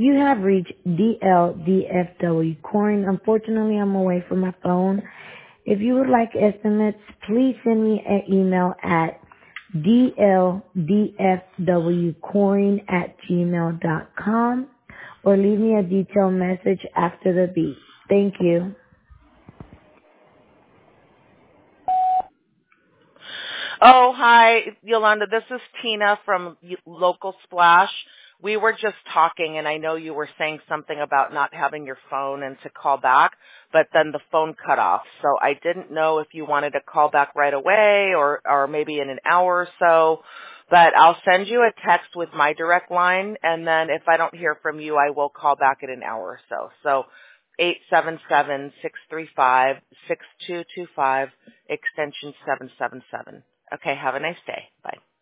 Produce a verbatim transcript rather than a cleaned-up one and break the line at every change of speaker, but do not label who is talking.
You have reached D L D F W Corin. Unfortunately, I'm away from my phone. If you would like estimates, please send me an email at dldfwcorin at gmail dot com or leave me a detailed message after the beep. Thank you.
Oh, hi, Yolanda. This is Tina from Local Splash. We were just talking, and I know you were saying something about not having your phone and to call back, but then the phone cut off. So I didn't know if you wanted to call back right away or, or maybe in an hour or so. But I'll send you a text with my direct line, and then if I don't hear from you, I will call back in an hour or so. So eight seven seven, six three five, six two two five, extension seven seven seven. Okay, have a nice day. Bye.